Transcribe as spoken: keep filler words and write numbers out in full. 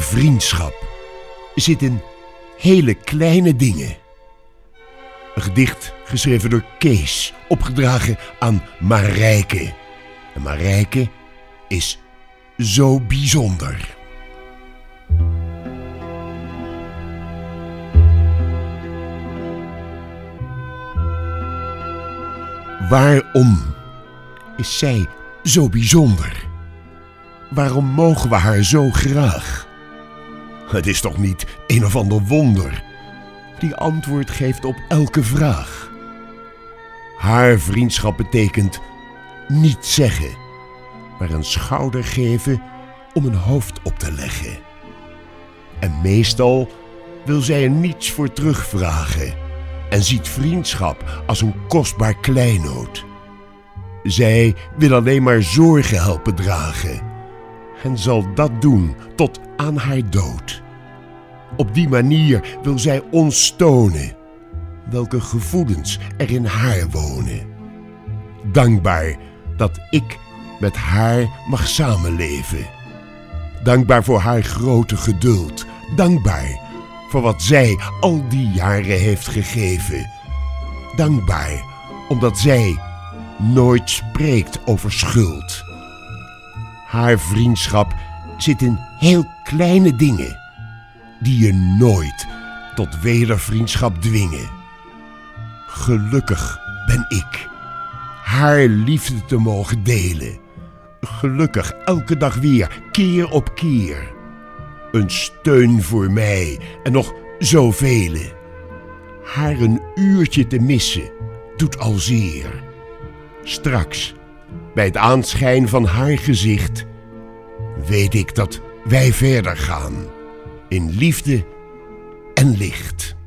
vriendschap zit in hele kleine dingen. Een gedicht geschreven door Kees, opgedragen aan Marijke. En Marijke is zo bijzonder. Waarom is zij zo bijzonder? Waarom mogen we haar zo graag? Het is toch niet een of ander wonder die antwoord geeft op elke vraag. Haar vriendschap betekent niet zeggen, maar een schouder geven om een hoofd op te leggen. En meestal wil zij er niets voor terugvragen en ziet vriendschap als een kostbaar kleinood. Zij wil alleen maar zorgen helpen dragen en zal dat doen tot aan haar dood. Op die manier wil zij ons tonen welke gevoelens er in haar wonen. Dankbaar dat ik met haar mag samenleven. Dankbaar voor haar grote geduld. Dankbaar voor wat zij al die jaren heeft gegeven. Dankbaar omdat zij nooit spreekt over schuld. Haar vriendschap zit in heel kleine dingen die je nooit tot wedervriendschap dwingen. Gelukkig ben ik haar liefde te mogen delen. Gelukkig elke dag weer, keer op keer. Een steun voor mij en nog zoveel. Haar een uurtje te missen doet al zeer. Straks, bij het aanschijn van haar gezicht, weet ik dat wij verder gaan in liefde en licht.